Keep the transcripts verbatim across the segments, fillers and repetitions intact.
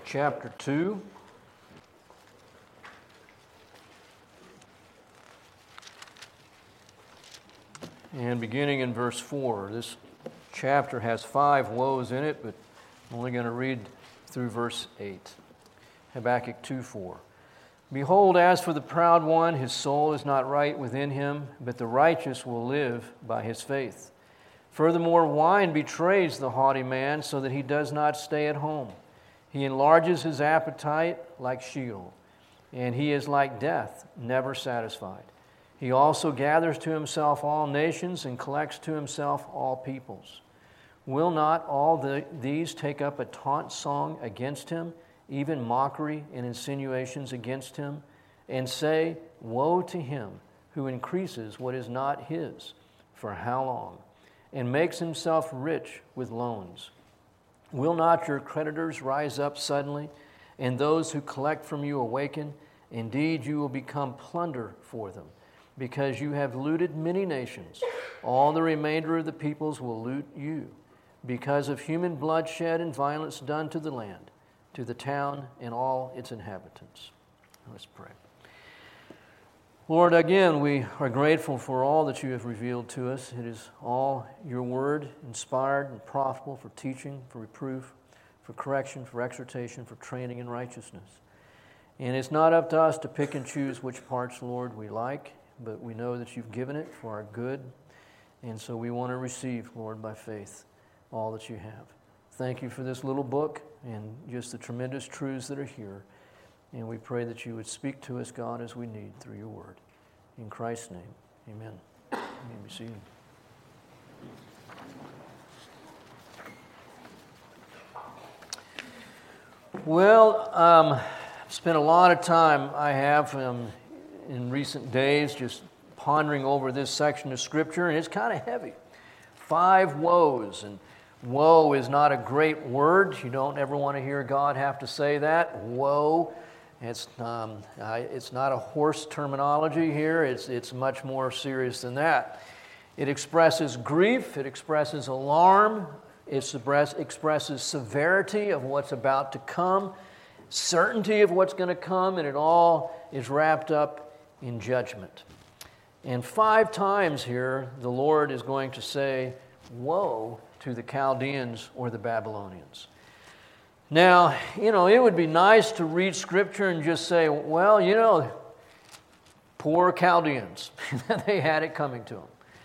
chapter two. And beginning in verse four. This chapter has five woes in it, but I'm only going to read through verse eight. Habakkuk two four. Behold, as for the proud one, his soul is not right within him, but the righteous will live by his faith. Furthermore, wine betrays the haughty man, so that he does not stay at home. He enlarges his appetite like Sheol, and he is like death, never satisfied. He also gathers to himself all nations and collects to himself all peoples. Will not all the, these take up a taunt song against him, even mockery and insinuations against him, and say, Woe to him who increases what is not his, for how long, and makes himself rich with loans? Will not your creditors rise up suddenly, and those who collect from you awaken? Indeed, you will become plunder for them, because you have looted many nations. All the remainder of the peoples will loot you, because of human bloodshed and violence done to the land, to the town and all its inhabitants. Let's pray. Lord, again, we are grateful for all that you have revealed to us. It is all your word, inspired and profitable for teaching, for reproof, for correction, for exhortation, for training in righteousness. And it's not up to us to pick and choose which parts, Lord, we like, but we know that you've given it for our good. And so we want to receive, Lord, by faith, all that you have. Thank you for this little book and just the tremendous truths that are here. And we pray that you would speak to us, God, as we need through your word. In Christ's name, amen. You may be seated. Well, um, I've spent a lot of time, I have, um, in recent days, just pondering over this section of Scripture, and it's kind of heavy. Five woes, and woe is not a great word. You don't ever want to hear God have to say that. Woe. It's um, uh, it's not a horse terminology here. It's it's much more serious than that. It expresses grief. It expresses alarm. It express, expresses severity of what's about to come, certainty of what's going to come, and it all is wrapped up in judgment. And five times here, the Lord is going to say, "Woe to the Chaldeans or the Babylonians." Now, you know, it would be nice to read Scripture and just say, well, you know, poor Chaldeans. They had it coming to them.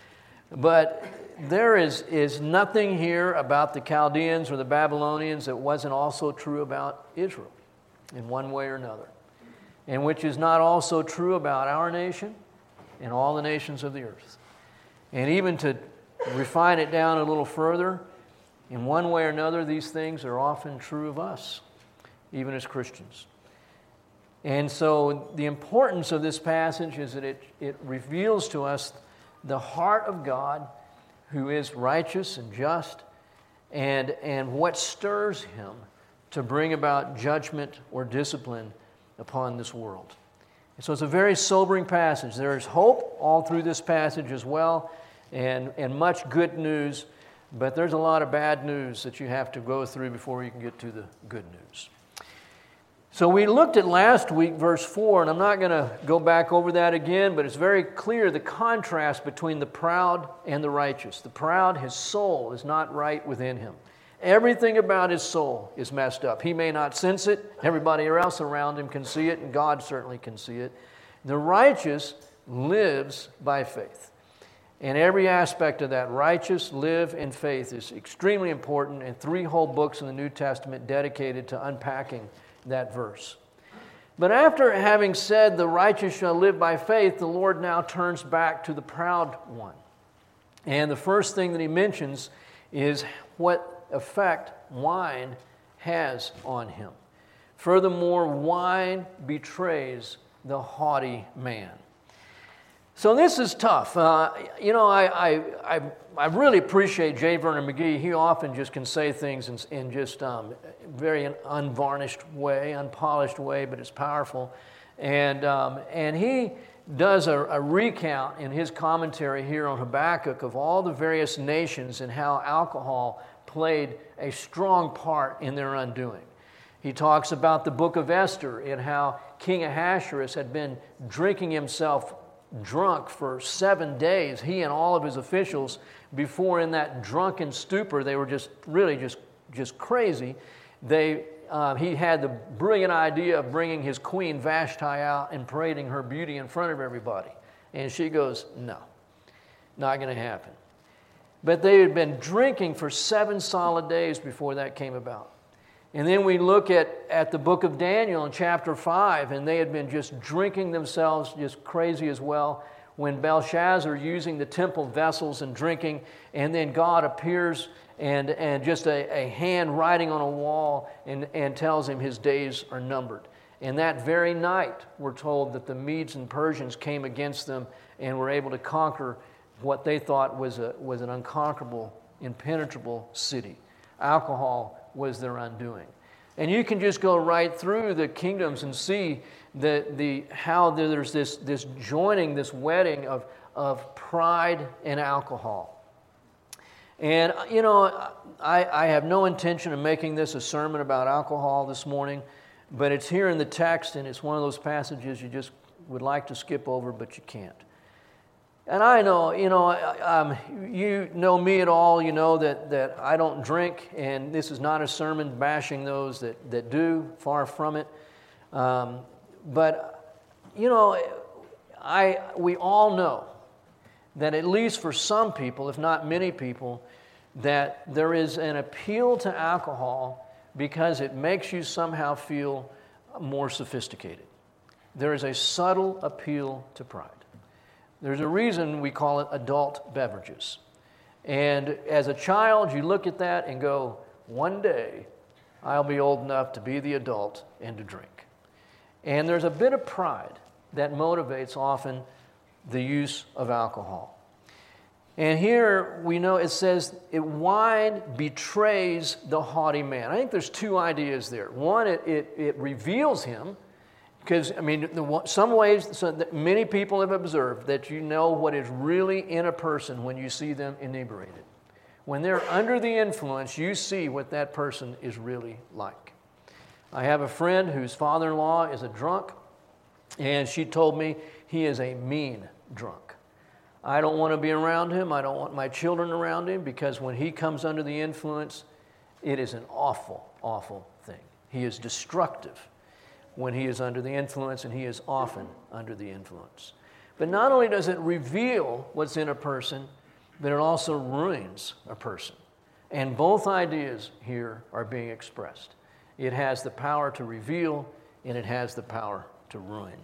But there is, is nothing here about the Chaldeans or the Babylonians that wasn't also true about Israel in one way or another, and which is not also true about our nation and all the nations of the earth. And even to refine it down a little further, in one way or another, these things are often true of us, even as Christians. And so the importance of this passage is that it, it reveals to us the heart of God, who is righteous and just, and, and what stirs him to bring about judgment or discipline upon this world. And so it's a very sobering passage. There is hope all through this passage as well, and, and much good news. But there's a lot of bad news that you have to go through before you can get to the good news. So we looked at last week, verse four, and I'm not going to go back over that again, but it's very clear the contrast between the proud and the righteous. The proud, his soul is not right within him. Everything about his soul is messed up. He may not sense it. Everybody else around him can see it, and God certainly can see it. The righteous lives by faith. And every aspect of that, righteous, live in faith, is extremely important, and three whole books in the New Testament dedicated to unpacking that verse. But after having said the righteous shall live by faith, the Lord now turns back to the proud one. And the first thing that he mentions is what effect wine has on him. Furthermore, wine betrays the haughty man. So this is tough. Uh, you know, I, I I I really appreciate J. Vernon McGee. He often just can say things in, in just um, very unvarnished way, unpolished way, but it's powerful. And um, and he does a, a recount in his commentary here on Habakkuk of all the various nations and how alcohol played a strong part in their undoing. He talks about the book of Esther and how King Ahasuerus had been drinking himself drunk for seven days, he and all of his officials, before in that drunken stupor, they were just really just, just crazy. They, uh, he had the brilliant idea of bringing his queen Vashti out and parading her beauty in front of everybody. And she goes, no, not going to happen. But they had been drinking for seven solid days before that came about. And then we look at, at the book of Daniel in chapter five, and they had been just drinking themselves just crazy as well. When Belshazzar using the temple vessels and drinking, and then God appears and, and just a, a hand writing on a wall and, and tells him his days are numbered. And that very night, we're told that the Medes and Persians came against them and were able to conquer what they thought was, a, was an unconquerable, impenetrable city. Alcohol was their undoing. And you can just go right through the kingdoms and see the, the, how there's this, this joining, this wedding of, of pride and alcohol. And, you know, I, I have no intention of making this a sermon about alcohol this morning, but it's here in the text, and it's one of those passages you just would like to skip over, but you can't. And I know, you know, um, you know me at all, you know that, that I don't drink, and this is not a sermon bashing those that, that do, far from it. Um, but, you know, I we all know that at least for some people, if not many people, that there is an appeal to alcohol because it makes you somehow feel more sophisticated. There is a subtle appeal to pride. There's a reason we call it adult beverages. And as a child, you look at that and go, one day I'll be old enough to be the adult and to drink. And there's a bit of pride that motivates often the use of alcohol. And here we know it says, it, wine betrays the haughty man. I think there's two ideas there. One, it, it, it reveals him. Because, I mean, the, some ways, so that many people have observed that you know what is really in a person when you see them inebriated. When they're under the influence, you see what that person is really like. I have a friend whose father-in-law is a drunk, and she told me he is a mean drunk. I don't want to be around him. I don't want my children around him, because when he comes under the influence, it is an awful, awful thing. He is destructive when he is under the influence, and he is often under the influence. But not only does it reveal what's in a person, but it also ruins a person. And both ideas here are being expressed. It has the power to reveal, and it has the power to ruin.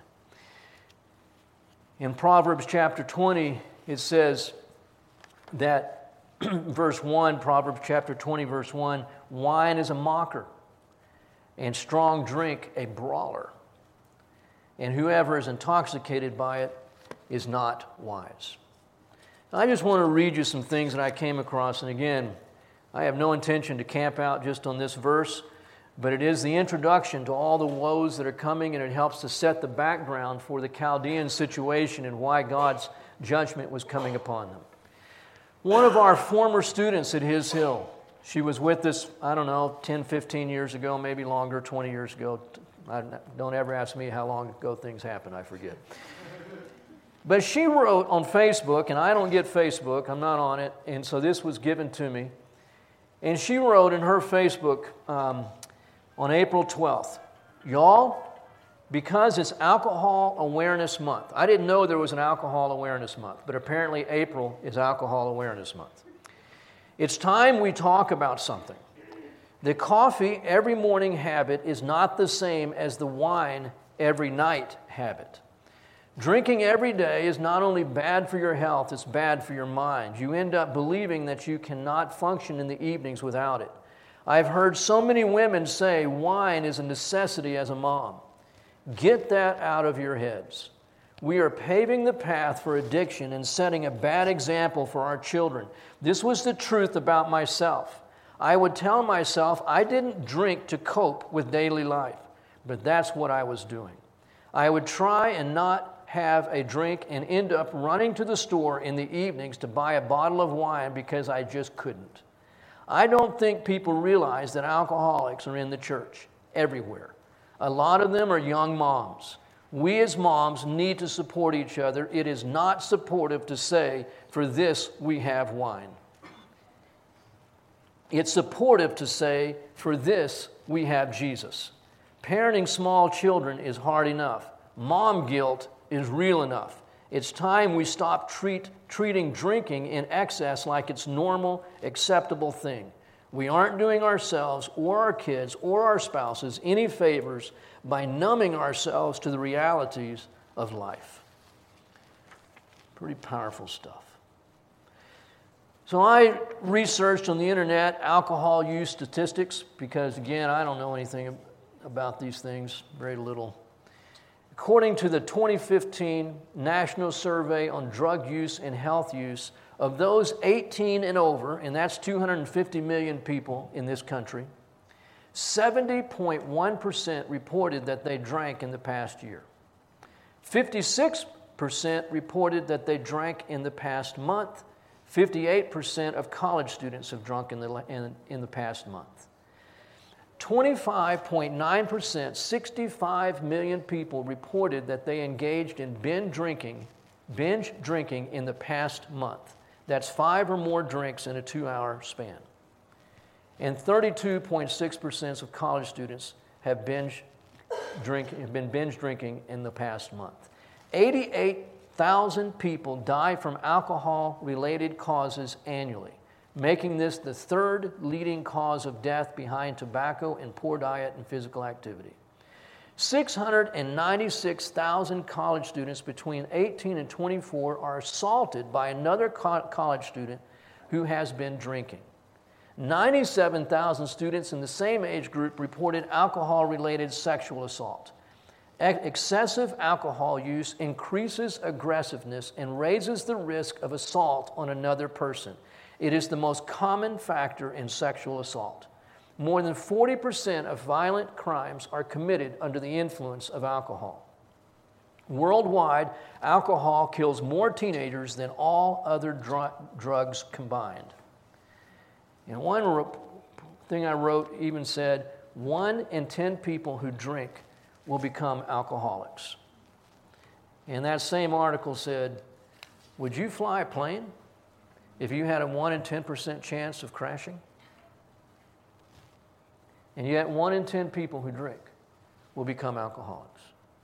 In Proverbs chapter twenty, it says that, verse one, Proverbs chapter twenty, verse one, wine is a mocker, and strong drink a brawler. And whoever is intoxicated by it is not wise. I just want to read you some things that I came across. And again, I have no intention to camp out just on this verse, but it is the introduction to all the woes that are coming, and it helps to set the background for the Chaldean situation and why God's judgment was coming upon them. One of our former students at His Hill, she was with us, I don't know, ten, fifteen years ago, maybe longer, twenty years ago. I, don't ever ask me how long ago things happen, I forget. But she wrote on Facebook, and I don't get Facebook, I'm not on it, and so this was given to me. And she wrote in her Facebook um, on April twelfth, y'all, because it's Alcohol Awareness Month. I didn't know there was an Alcohol Awareness Month, but apparently April is Alcohol Awareness Month. It's time we talk about something. The coffee every morning habit is not the same as the wine every night habit. Drinking every day is not only bad for your health, it's bad for your mind. You end up believing that you cannot function in the evenings without it. I've heard so many women say wine is a necessity as a mom. Get that out of your heads. We are paving the path for addiction and setting a bad example for our children. This was the truth about myself. I would tell myself I didn't drink to cope with daily life, but that's what I was doing. I would try and not have a drink and end up running to the store in the evenings to buy a bottle of wine because I just couldn't. I don't think people realize that alcoholics are in the church. everywhere. A lot of them are young moms. We as moms need to support each other. It is not supportive to say, for this we have wine. It's supportive to say, for this we have Jesus. Parenting small children is hard enough. Mom guilt is real enough. It's time we stop treat, treating drinking in excess like it's normal, acceptable thing. We aren't doing ourselves or our kids or our spouses any favors by numbing ourselves to the realities of life. Pretty powerful stuff. So I researched on the internet alcohol use statistics because, again, I don't know anything about these things, very little. According to the twenty fifteen National Survey on Drug Use and Health Use, of those eighteen and over, and that's two hundred fifty million people in this country, seventy point one percent reported that they drank in the past year. fifty-six percent reported that they drank in the past month. fifty-eight percent of college students have drunk in the, in, in the past month. twenty-five point nine percent, sixty-five million people reported that they engaged in binge drinking, binge drinking in the past month. That's five or more drinks in a two-hour span. And thirty-two point six percent of college students have binge drink, have been binge drinking in the past month. eighty-eight thousand people die from alcohol-related causes annually, making this the third leading cause of death behind tobacco and poor diet and physical activity. six hundred ninety-six thousand college students between eighteen and twenty-four are assaulted by another co- college student who has been drinking. ninety-seven thousand students in the same age group reported alcohol-related sexual assault. Excessive alcohol use increases aggressiveness and raises the risk of assault on another person. It is the most common factor in sexual assault. More than forty percent of violent crimes are committed under the influence of alcohol. Worldwide, alcohol kills more teenagers than all other dr- drugs combined. And one ro- thing I wrote even said, one in ten people who drink will become alcoholics. And that same article said, would you fly a plane if you had a one in ten percent chance of crashing? And yet one in ten people who drink will become alcoholics.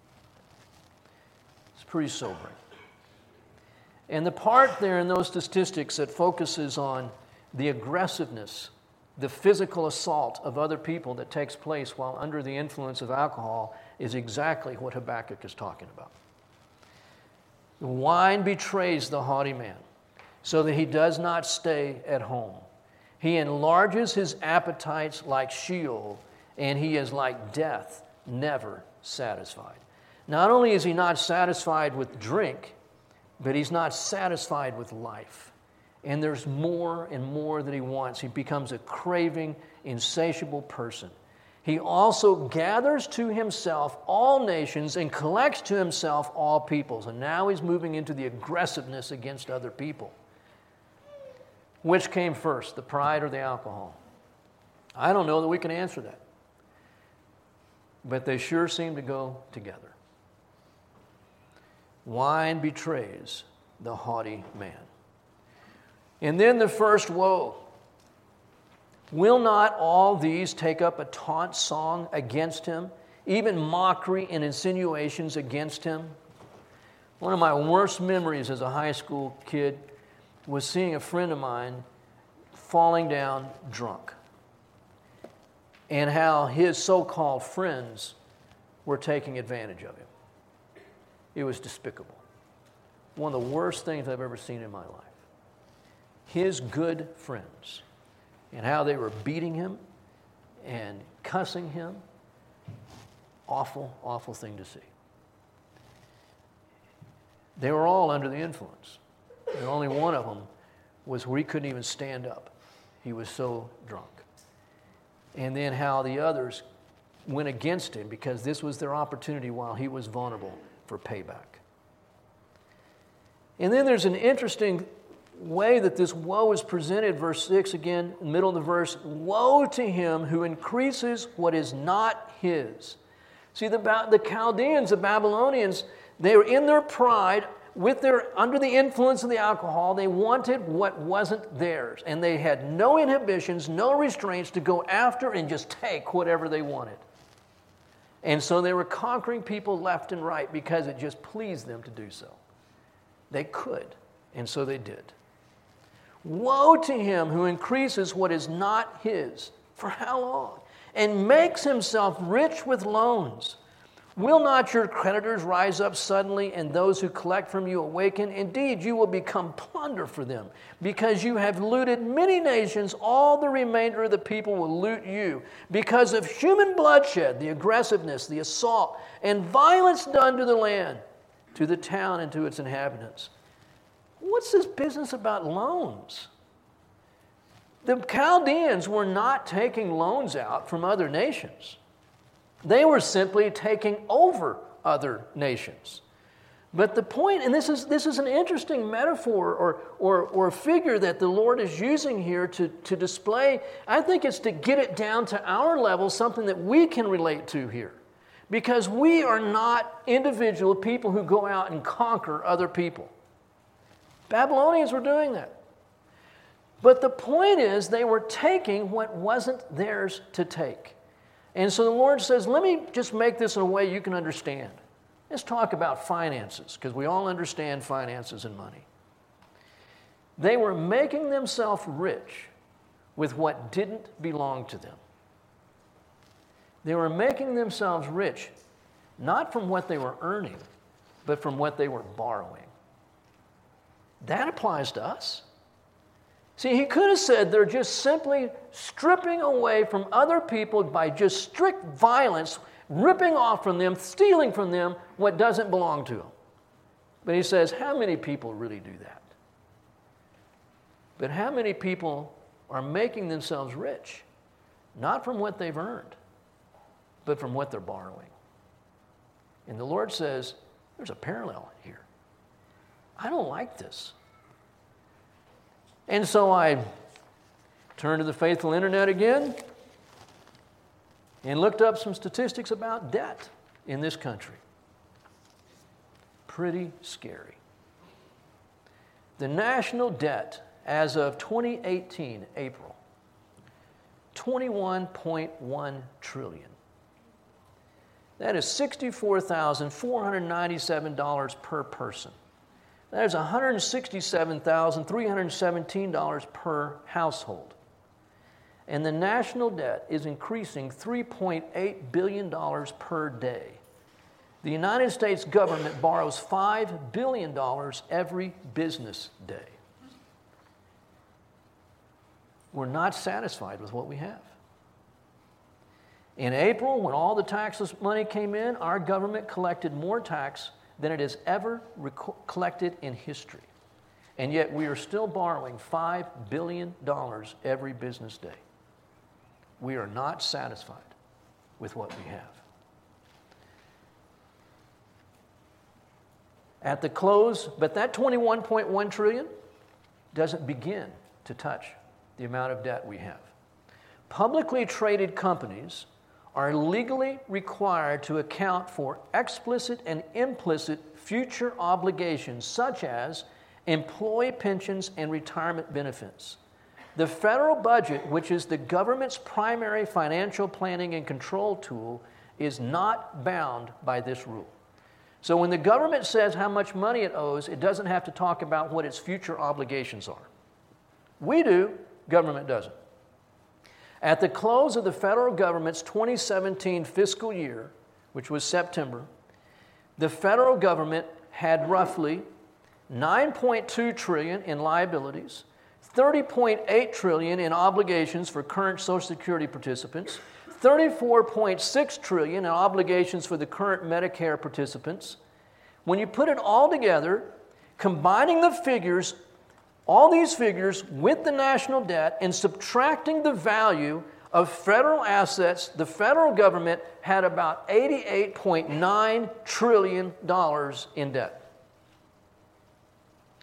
It's pretty sobering. And the part there in those statistics that focuses on the aggressiveness, the physical assault of other people that takes place while under the influence of alcohol is exactly what Habakkuk is talking about. The wine betrays the haughty man so that he does not stay at home. He enlarges his appetites like Sheol, and he is like death, never satisfied. Not only is he not satisfied with drink, but he's not satisfied with life. And there's more and more that he wants. He becomes a craving, insatiable person. He also gathers to himself all nations and collects to himself all peoples. And now he's moving into the aggressiveness against other people. Which came first, the pride or the alcohol? I don't know that we can answer that. But they sure seem to go together. Wine betrays the haughty man. And then the first woe. Will not all these take up a taunt song against him, even mockery and insinuations against him? One of my worst memories as a high school kid was seeing a friend of mine falling down drunk, and how his so-called friends were taking advantage of him. It was despicable. One of the worst things I've ever seen in my life. His good friends, and how they were beating him and cussing him. Awful, awful thing to see. They were all under the influence. And only one of them was where he couldn't even stand up. He was so drunk. And then how the others went against him because this was their opportunity while he was vulnerable for payback. And then there's an interesting way that this woe is presented, verse six again, in the middle of the verse, woe to him who increases what is not his. See, the, the Chaldeans, the Babylonians, they were in their pride, with their, under the influence of the alcohol, they wanted what wasn't theirs. And they had no inhibitions, no restraints to go after and just take whatever they wanted. And so they were conquering people left and right because it just pleased them to do so. They could, and so they did. Woe to him who increases what is not his. For how long? And makes himself rich with loans. Will not your creditors rise up suddenly, and those who collect from you awaken? Indeed, you will become plunder for them, because you have looted many nations. All the remainder of the people will loot you. Because of human bloodshed, the aggressiveness, the assault, and violence done to the land, to the town, and to its inhabitants. What's this business about loans? The Chaldeans were not taking loans out from other nations. They were simply taking over other nations. But the point, and this is, this is an interesting metaphor or, or, or figure that the Lord is using here to, to display, I think it's to get it down to our level, something that we can relate to here. Because we are not individual people who go out and conquer other people. Babylonians were doing that. But the point is, they were taking what wasn't theirs to take. And so the Lord says, let me just make this in a way you can understand. Let's talk about finances, because we all understand finances and money. They were making themselves rich with what didn't belong to them. They were making themselves rich, not from what they were earning, but from what they were borrowing. That applies to us. See, he could have said they're just simply stripping away from other people by just strict violence, ripping off from them, stealing from them what doesn't belong to them. But he says, how many people really do that? But how many people are making themselves rich, not from what they've earned, but from what they're borrowing? And the Lord says, there's a parallel here. I don't like this. And so I turned to the faithful internet again and looked up some statistics about debt in this country. Pretty scary. The national debt as of twenty eighteen, April, twenty-one point one trillion dollars. That is sixty-four thousand four hundred ninety-seven dollars per person. That is one hundred sixty-seven thousand three hundred seventeen dollars per household. And the national debt is increasing three point eight billion dollars per day. The United States government borrows five billion dollars every business day. We're not satisfied with what we have. In April, when all the taxless money came in, our government collected more tax than it has ever rec- collected in history. And yet we are still borrowing five billion dollars every business day. We are not satisfied with what we have. At the close, but that twenty-one point one trillion dollars doesn't begin to touch the amount of debt we have. Publicly traded companies are legally required to account for explicit and implicit future obligations such as employee pensions and retirement benefits. The federal budget, which is the government's primary financial planning and control tool, is not bound by this rule. So when the government says how much money it owes, it doesn't have to talk about what its future obligations are. We do, government doesn't. At the close of the federal government's twenty seventeen fiscal year, which was September, the federal government had roughly nine point two trillion dollars in liabilities, thirty point eight trillion dollars in obligations for current Social Security participants, thirty-four point six trillion dollars in obligations for the current Medicare participants. When you put it all together, combining the figures, all these figures with the national debt and subtracting the value of federal assets, the federal government had about eighty-eight point nine trillion dollars in debt.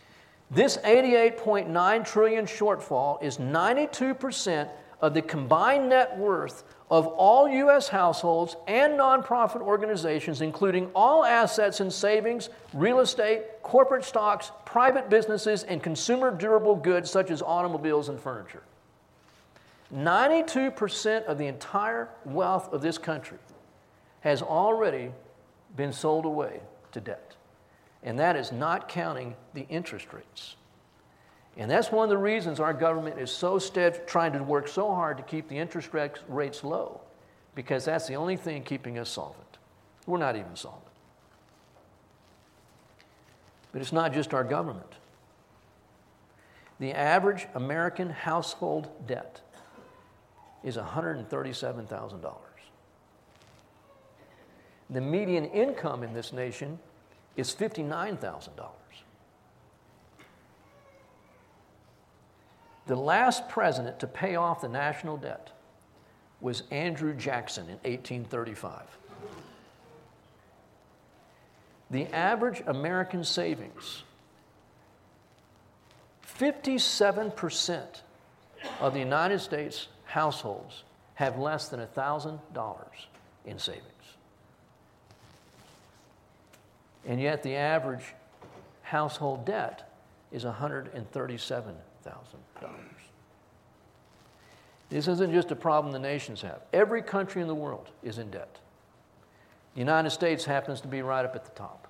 This eighty-eight point nine trillion dollars shortfall is ninety-two percent of the combined net worth of all U S households and nonprofit organizations, including all assets and savings, real estate, corporate stocks, private businesses, and consumer durable goods such as automobiles and furniture. ninety-two percent of the entire wealth of this country has already been sold away to debt. And that is not counting the interest rates. And that's one of the reasons our government is so stead trying to work so hard to keep the interest rates low, because that's the only thing keeping us solvent. We're not even solvent. But it's not just our government. The average American household debt is one hundred thirty-seven thousand dollars. The median income in this nation is fifty-nine thousand dollars. The last president to pay off the national debt was Andrew Jackson in eighteen thirty-five. The average American savings, fifty-seven percent of the United States households have less than one thousand dollars in savings. And yet the average household debt is one hundred thirty-seven thousand dollars. This isn't just a problem the nations have. Every country in the world is in debt. The United States happens to be right up at the top.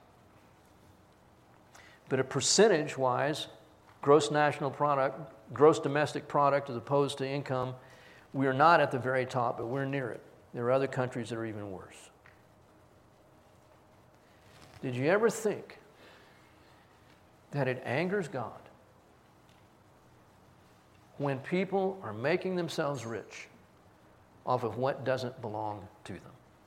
But a percentage-wise, gross national product, gross domestic product as opposed to income, we're not at the very top, but we're near it. There are other countries that are even worse. Did you ever think that it angers God when people are making themselves rich off of what doesn't belong to them?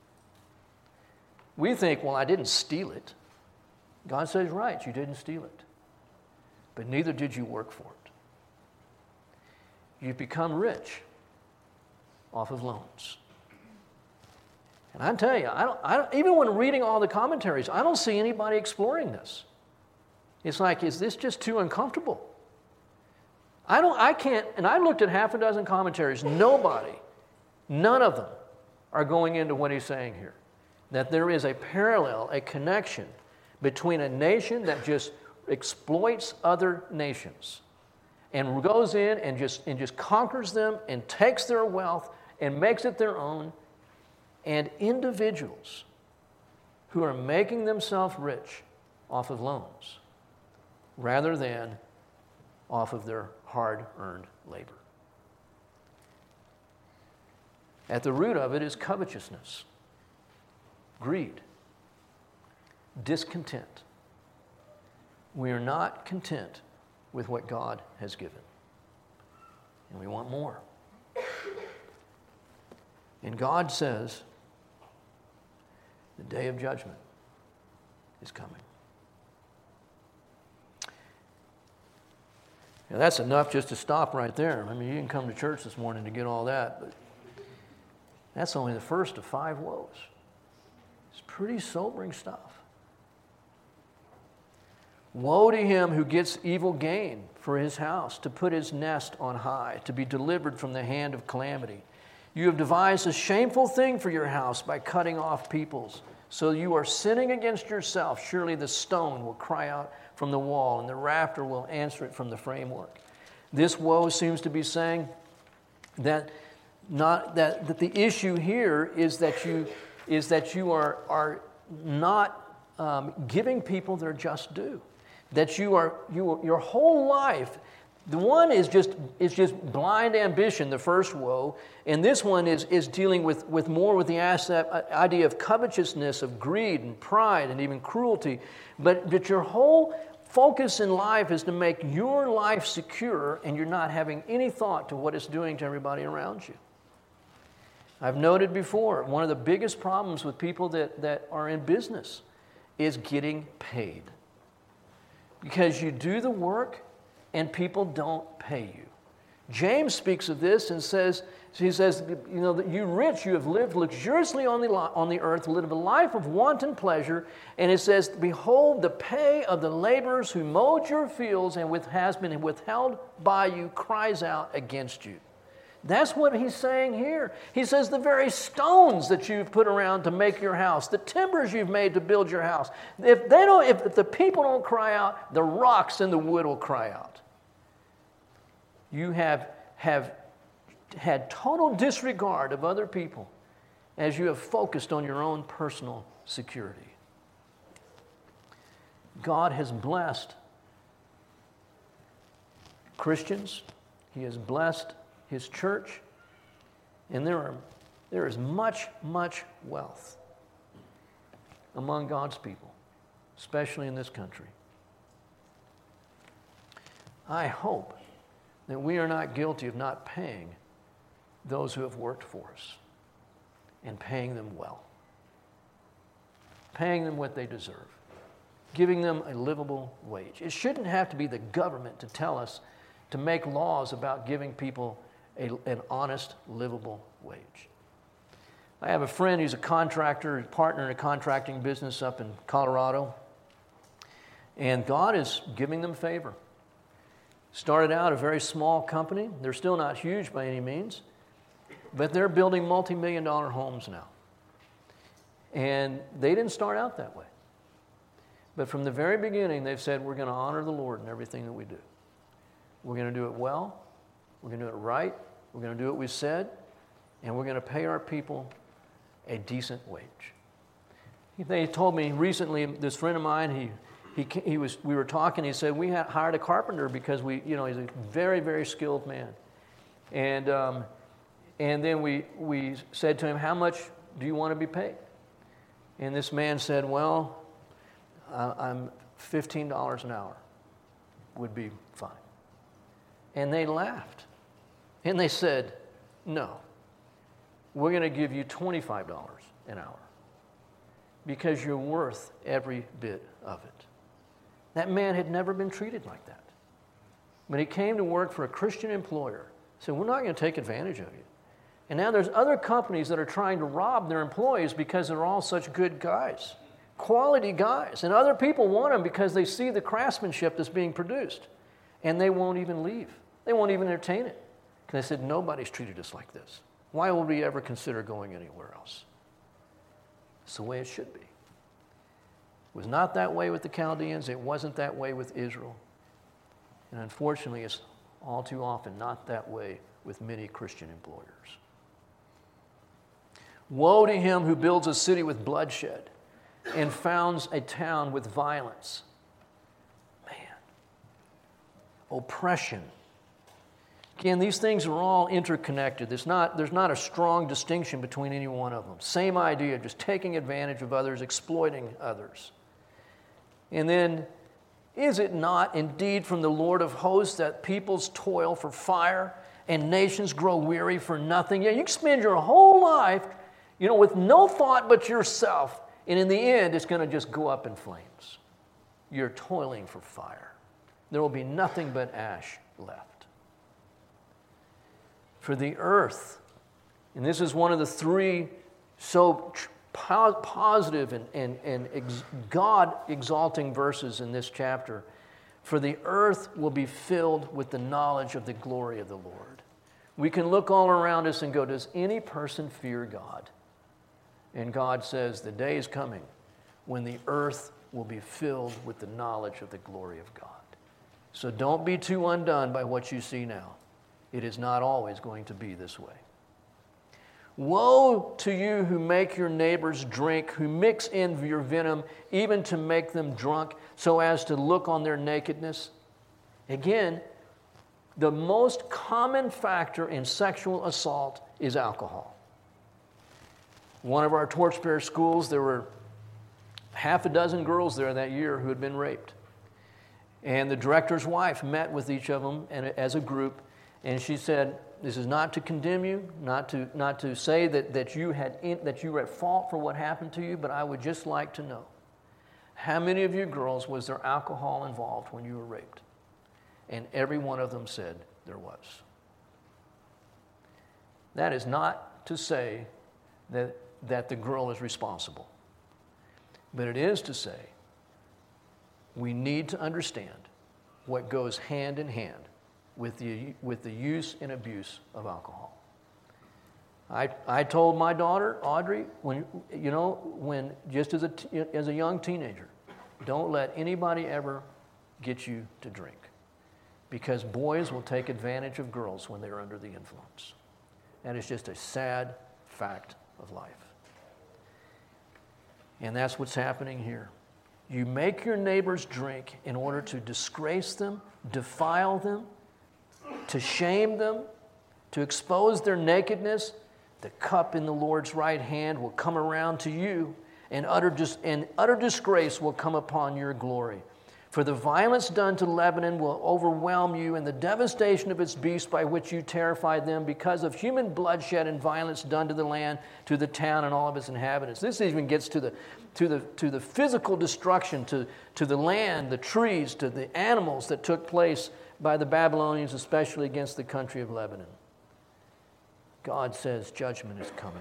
We think, well, I didn't steal it. God says, right, you didn't steal it. But neither did you work for it. You've become rich off of loans. And I tell you, I don't, I don't, even when reading all the commentaries, I don't see anybody exploring this. It's like, is this just too uncomfortable? I don't, I can't, and I looked at half a dozen commentaries. Nobody, none of them are going into what he's saying here. That there is a parallel, a connection between a nation that just exploits other nations and goes in and just, and just conquers them and takes their wealth and makes it their own, and individuals who are making themselves rich off of loans rather than off of their hard-earned labor. At the root of it is covetousness, greed, discontent. We are not content with what God has given, and we want more. And God says, the day of judgment is coming. Now that's enough just to stop right there. I mean, you didn't come to church this morning to get all that, but that's only the first of five woes. It's pretty sobering stuff. Woe to him who gets evil gain for his house, to put his nest on high, to be delivered from the hand of calamity. You have devised a shameful thing for your house by cutting off peoples. So you are sinning against yourself. Surely the stone will cry out from the wall, and the rafter will answer it from the framework. This woe seems to be saying that not that, that the issue here is that you is that you are are not um, giving people their just due. That you are you your whole life. The one is just is just blind ambition, the first woe, and this one is is dealing with, with more with the asset, idea of covetousness, of greed and pride and even cruelty. But that your whole focus in life is to make your life secure, and you're not having any thought to what it's doing to everybody around you. I've noted before, one of the biggest problems with people that, that are in business is getting paid. Because you do the work and people don't pay you. James speaks of this and says, he says, you know, that you rich, you have lived luxuriously on the, on the earth, lived a life of wanton pleasure. And it says, behold, the pay of the laborers who mowed your fields and with, has been withheld by you cries out against you. That's what he's saying here. He says the very stones that you've put around to make your house, the timbers you've made to build your house, if they don't, if the people don't cry out, the rocks and the wood will cry out. You have, have had total disregard of other people as you have focused on your own personal security. God has blessed Christians. He has blessed His church. And there, are, there is much, much wealth among God's people, especially in this country. I hope that we are not guilty of not paying those who have worked for us and paying them well, paying them what they deserve, giving them a livable wage. It shouldn't have to be the government to tell us to make laws about giving people a, an honest, livable wage. I have a friend who's a contractor, a partner in a contracting business up in Colorado, and God is giving them favor. Started out a very small company. They're still not huge by any means, but they're building multi-million dollar homes now. And they didn't start out that way. But from the very beginning, they've said, we're going to honor the Lord in everything that we do. We're going to do it well. We're going to do it right. We're going to do what we said. And we're going to pay our people a decent wage. They told me recently, this friend of mine, he He, he was. We were talking. He said we had hired a carpenter because we, you know, he's a very, very skilled man, and um, and then we we said to him, how much do you want to be paid? And this man said, well, uh, I'm fifteen dollars an hour would be fine. And they laughed, and they said, no, we're going to give you twenty-five dollars an hour because you're worth every bit of it. That man had never been treated like that. When he came to work for a Christian employer, he said, we're not going to take advantage of you. And now there's other companies that are trying to rob their employees because they're all such good guys, quality guys. And other people want them because they see the craftsmanship that's being produced. And they won't even leave. They won't even entertain it. Because they said, nobody's treated us like this. Why would we ever consider going anywhere else? It's the way it should be. It was not that way with the Chaldeans. It wasn't that way with Israel. And unfortunately, it's all too often not that way with many Christian employers. Woe to him who builds a city with bloodshed and founds a town with violence. Man. Oppression. Again, these things are all interconnected. There's not, there's not a strong distinction between any one of them. Same idea, just taking advantage of others, exploiting others. And then, is it not indeed from the Lord of hosts that peoples toil for fire and nations grow weary for nothing? Yeah, you can spend your whole life, you know, with no thought but yourself, and in the end, it's going to just go up in flames. You're toiling for fire. There will be nothing but ash left. For the earth, and this is one of the three so positive and, and, and ex- God-exalting verses in this chapter. For the earth will be filled with the knowledge of the glory of the Lord. We can look all around us and go, does any person fear God? And God says, the day is coming when the earth will be filled with the knowledge of the glory of God. So don't be too undone by what you see now. It is not always going to be this way. Woe to you who make your neighbors drink, who mix in your venom, even to make them drunk, so as to look on their nakedness. Again, the most common factor in sexual assault is alcohol. One of our Torchbearer schools, there were half a dozen girls there that year who had been raped. And the director's wife met with each of them and, as a group, and she said, this is not to condemn you, not to not to say that, that you had in, that you were at fault for what happened to you, but I would just like to know, how many of you girls was there alcohol involved when you were raped? And every one of them said there was. That is not to say that, that the girl is responsible. But it is to say we need to understand what goes hand in hand with the, with the use and abuse of alcohol. I, I told my daughter, Audrey, when, you know, when just as a, as a young teenager, don't let anybody ever get you to drink, because boys will take advantage of girls when they're under the influence. That is just a sad fact of life. And that's what's happening here. You make your neighbors drink in order to disgrace them, defile them, to shame them, to expose their nakedness. The cup in the Lord's right hand will come around to you, and utter, dis- and utter disgrace will come upon your glory. For the violence done to Lebanon will overwhelm you, and the devastation of its beasts by which you terrified them, because of human bloodshed and violence done to the land, to the town and all of its inhabitants. This even gets to the to the to the physical destruction, to, to the land, the trees, to the animals that took place by the Babylonians, especially against the country of Lebanon. God says judgment is coming.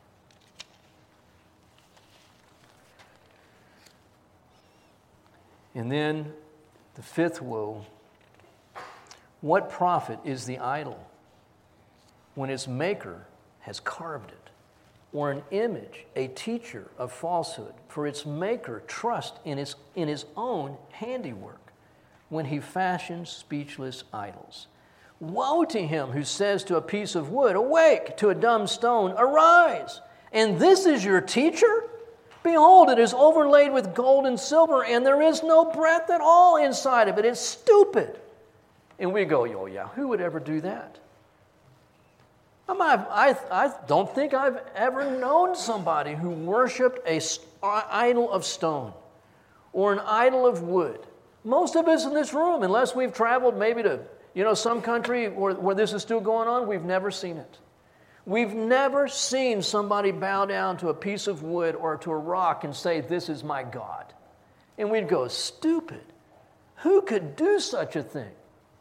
And then the fifth woe. What profit is the idol when its maker has carved it, or an image, a teacher of falsehood? For its maker trusts in his, in his own handiwork when he fashions speechless idols. Woe to him who says to a piece of wood, awake, to a dumb stone, arise. And this is your teacher? Behold, it is overlaid with gold and silver, and there is no breath at all inside of it. It's stupid. And we go, oh yeah, who would ever do that? I'm, I, I, I don't think I've ever known somebody who worshiped an idol of stone or an idol of wood. Most of us in this room, unless we've traveled maybe to you know some country where, where this is still going on, we've never seen it. We've never seen somebody bow down to a piece of wood or to a rock and say, this is my God. And we'd go, stupid. Who could do such a thing?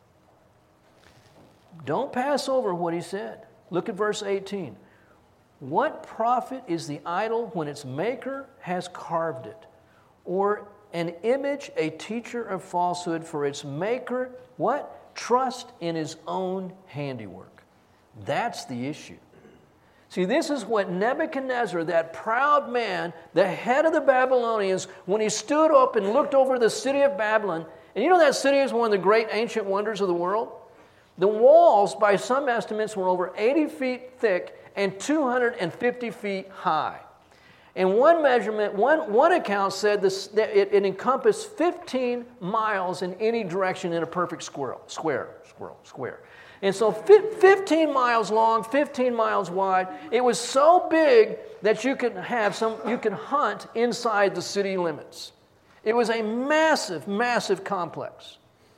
Don't pass over what he said. Look at verse eighteen. What profit is the idol when its maker has carved it? Or an image, a teacher of falsehood, for its maker, what? Trust in his own handiwork. That's the issue. See, this is what Nebuchadnezzar, that proud man, the head of the Babylonians, when he stood up and looked over the city of Babylon, and you know that city is one of the great ancient wonders of the world? The walls, by some estimates, were over eighty feet thick and two hundred fifty feet high. And one measurement, one, one account said this, that it, it encompassed fifteen miles in any direction in a perfect squirrel, square, squirrel, square. And so fifteen miles long, fifteen miles wide. It was so big that you could have some, you could hunt inside the city limits. It was a massive, massive complex.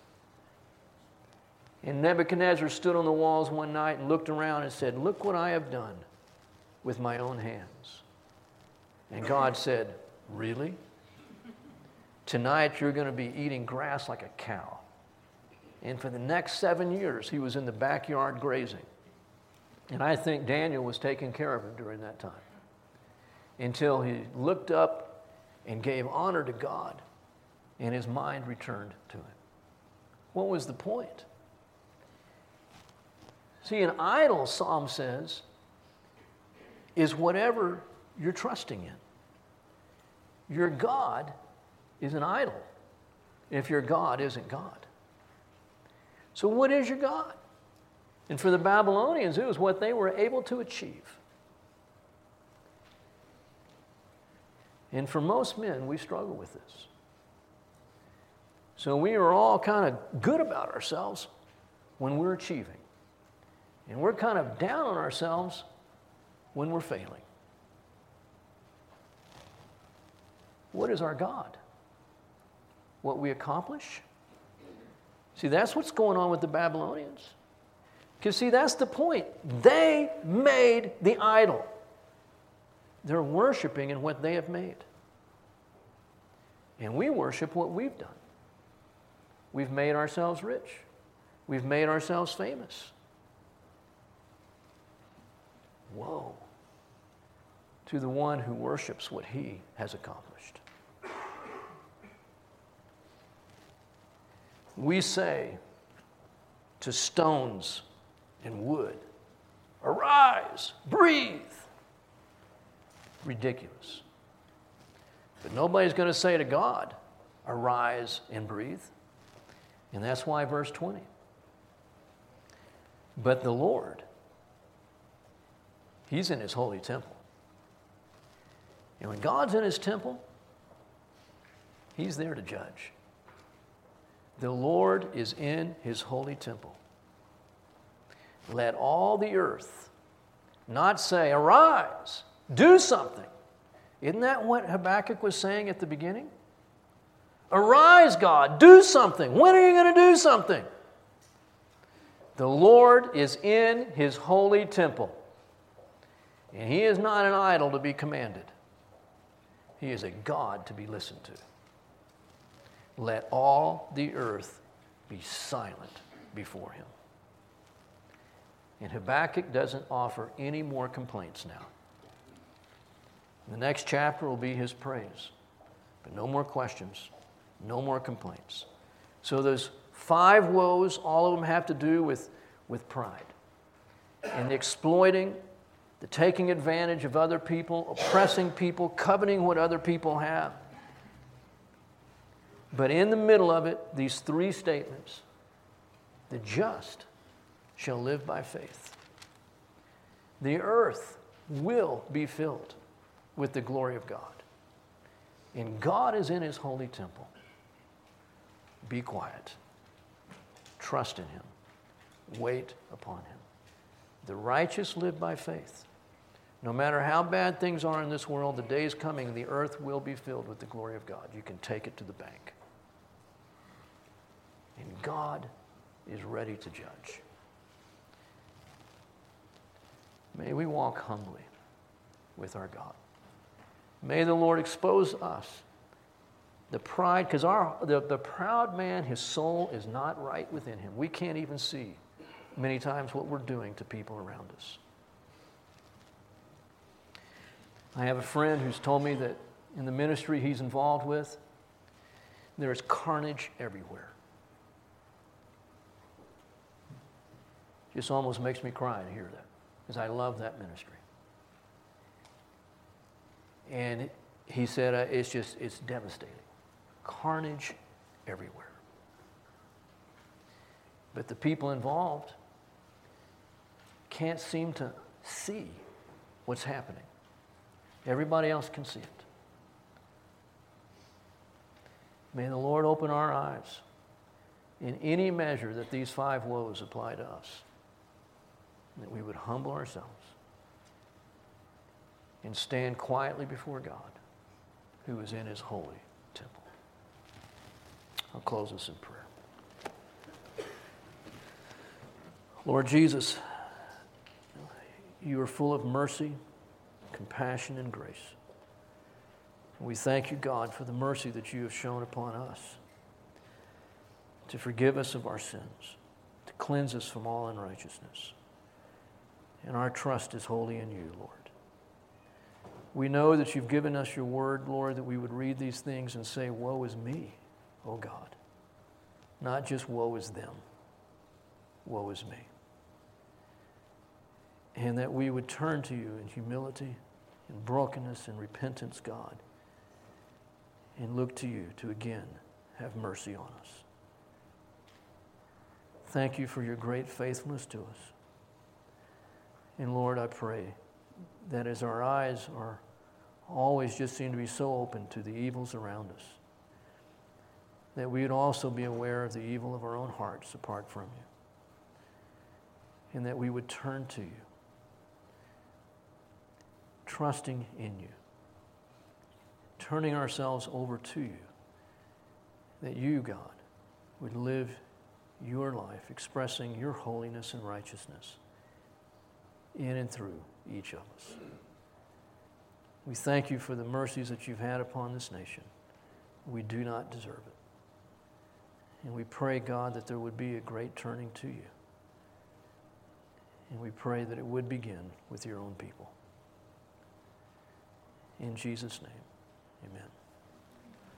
And Nebuchadnezzar stood on the walls one night and looked around and said, look what I have done with my own hands. And God said, really? Tonight you're going to be eating grass like a cow. And for the next seven years, he was in the backyard grazing. And I think Daniel was taking care of him during that time, until he looked up and gave honor to God, and his mind returned to him. What was the point? See, an idol, Psalm says, is whatever you're trusting in. Your God is an idol if your God isn't God. So what is your God? And for the Babylonians, it was what they were able to achieve. And for most men, we struggle with this. So we are all kind of good about ourselves when we're achieving. And we're kind of down on ourselves when we're failing. What is our God? What we accomplish? See, that's what's going on with the Babylonians. Because, see, that's the point. They made the idol. They're worshiping in what they have made. And we worship what we've done. We've made ourselves rich. We've made ourselves famous. woe to the one who worships what he has accomplished. We say to stones and wood, arise, breathe. Ridiculous. But nobody's going to say to God, arise and breathe. And that's why verse twenty. But the Lord, he's in his holy temple. And when God's in his temple, he's there to judge. The Lord is in his holy temple. Let all the earth not say, arise, do something. Isn't that what Habakkuk was saying at the beginning? Arise, God, do something. When are you going to do something? The Lord is in his holy temple. And he is not an idol to be commanded. He is a God to be listened to. Let all the earth be silent before him. And Habakkuk doesn't offer any more complaints now. The next chapter will be his praise. But no more questions, no more complaints. So those five woes, all of them have to do with, with pride. And the exploiting, the taking advantage of other people, oppressing people, coveting what other people have. But in the middle of it, these three statements: the just shall live by faith. The earth will be filled with the glory of God. And God is in his holy temple. Be quiet. Trust in him. Wait upon him. The righteous live by faith. No matter how bad things are in this world, the day is coming, the earth will be filled with the glory of God. You can take it to the bank. And God is ready to judge. May we walk humbly with our God. May the Lord expose us. The pride, because our the, the proud man, his soul is not right within him. We can't even see many times what we're doing to people around us. I have a friend who's told me that in the ministry he's involved with, there is carnage everywhere. Just almost makes me cry to hear that, because I love that ministry. And he said, uh, it's just, it's devastating. Carnage everywhere. But the people involved can't seem to see what's happening. Everybody else can see it. May the Lord open our eyes in any measure that these five woes apply to us, that we would humble ourselves and stand quietly before God, who is in his holy temple. I'll close us in prayer. Lord Jesus, you are full of mercy, compassion, and grace. We thank you, God, for the mercy that you have shown upon us to forgive us of our sins, to cleanse us from all unrighteousness. And our trust is wholly in you, Lord. We know that you've given us your word, Lord, that we would read these things and say, woe is me, O God. Not just woe is them. Woe is me. And that we would turn to you in humility, in brokenness, and repentance, God, and look to you to again have mercy on us. Thank you for your great faithfulness to us. And Lord, I pray that as our eyes are always just seem to be so open to the evils around us, that we would also be aware of the evil of our own hearts apart from you. And that we would turn to you, trusting in you, turning ourselves over to you, that you, God, would live your life expressing your holiness and righteousness in and through each of us. We thank you for the mercies that you've had upon this nation. We do not deserve it. And we pray, God, that there would be a great turning to you. And we pray that it would begin with your own people. In Jesus' name, amen.